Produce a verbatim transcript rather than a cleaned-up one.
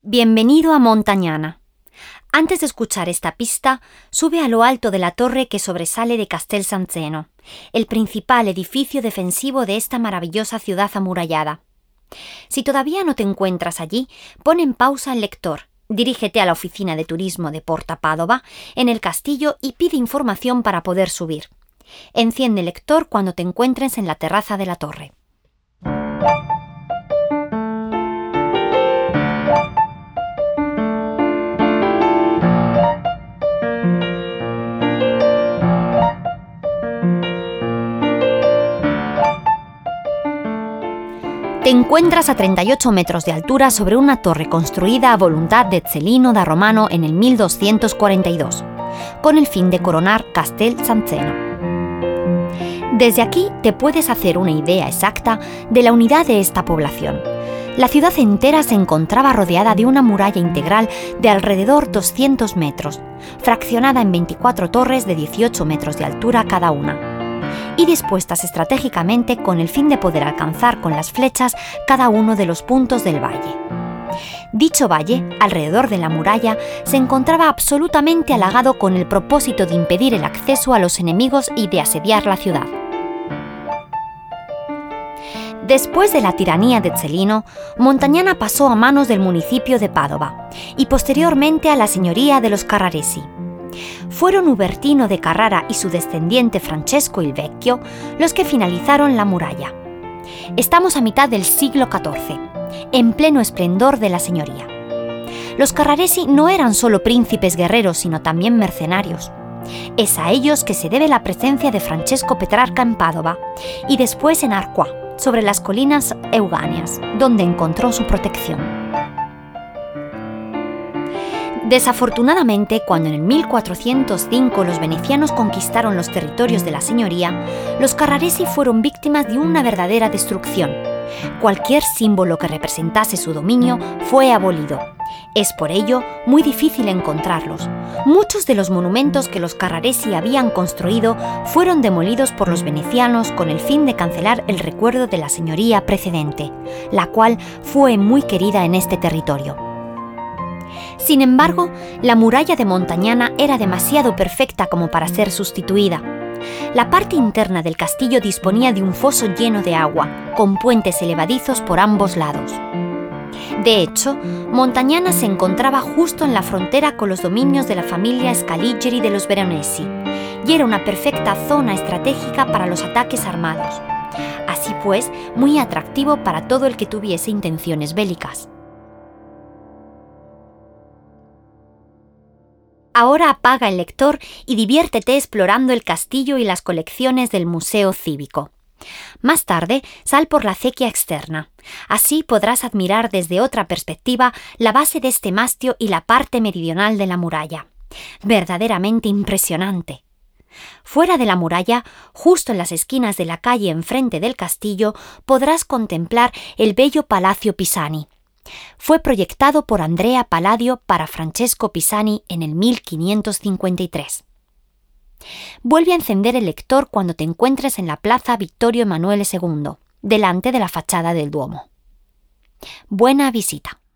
Bienvenido a Montagnana. Antes de escuchar esta pista, sube a lo alto de la torre que sobresale de Castel San Zeno, el principal edificio defensivo de esta maravillosa ciudad amurallada. Si todavía no te encuentras allí, pon en pausa el lector, dirígete a la oficina de turismo de Porta Padova, en el castillo, y pide información para poder subir. Enciende el lector cuando te encuentres en la terraza de la torre. Te encuentras a treinta y ocho metros de altura sobre una torre construida a voluntad de Celino da Romano en el mil doscientos cuarenta y dos, con el fin de coronar Castel San Zeno. Desde aquí te puedes hacer una idea exacta de la unidad de esta población. La ciudad entera se encontraba rodeada de una muralla integral de alrededor doscientos metros, fraccionada en veinticuatro torres de dieciocho metros de altura cada una, y dispuestas estratégicamente con el fin de poder alcanzar con las flechas cada uno de los puntos del valle. Dicho valle, alrededor de la muralla, se encontraba absolutamente halagado con el propósito de impedir el acceso a los enemigos y de asediar la ciudad. Después de la tiranía de Celino, Montagnana pasó a manos del municipio de Padova y posteriormente a la señoría de los Carraresi. Fueron Ubertino de Carrara y su descendiente Francesco il Vecchio los que finalizaron la muralla. Estamos a mitad del siglo catorce, en pleno esplendor de la señoría. Los Carraresi no eran solo príncipes guerreros, sino también mercenarios. Es a ellos que se debe la presencia de Francesco Petrarca en Padova y después en Arquà, sobre las colinas Euganias, donde encontró su protección. Desafortunadamente, cuando en el mil cuatrocientos cinco los venecianos conquistaron los territorios de la señoría, los Carraresi fueron víctimas de una verdadera destrucción. Cualquier símbolo que representase su dominio fue abolido. Es por ello muy difícil encontrarlos. Muchos de los monumentos que los Carraresi habían construido fueron demolidos por los venecianos con el fin de cancelar el recuerdo de la señoría precedente, la cual fue muy querida en este territorio. Sin embargo, la muralla de Montagnana era demasiado perfecta como para ser sustituida. La parte interna del castillo disponía de un foso lleno de agua, con puentes elevadizos por ambos lados. De hecho, Montagnana se encontraba justo en la frontera con los dominios de la familia Scaligeri de los Veronesi, y era una perfecta zona estratégica para los ataques armados. Así pues, muy atractivo para todo el que tuviese intenciones bélicas. Ahora apaga el lector y diviértete explorando el castillo y las colecciones del Museo Cívico. Más tarde, sal por la acequia externa. Así podrás admirar desde otra perspectiva la base de este mastio y la parte meridional de la muralla. Verdaderamente impresionante. Fuera de la muralla, justo en las esquinas de la calle enfrente del castillo, podrás contemplar el bello Palacio Pisani. Fue proyectado por Andrea Palladio para Francesco Pisani en el mil quinientos cincuenta y tres. Vuelve a encender el lector cuando te encuentres en la Plaza Vittorio Emanuele segundo, delante de la fachada del Duomo. Buena visita.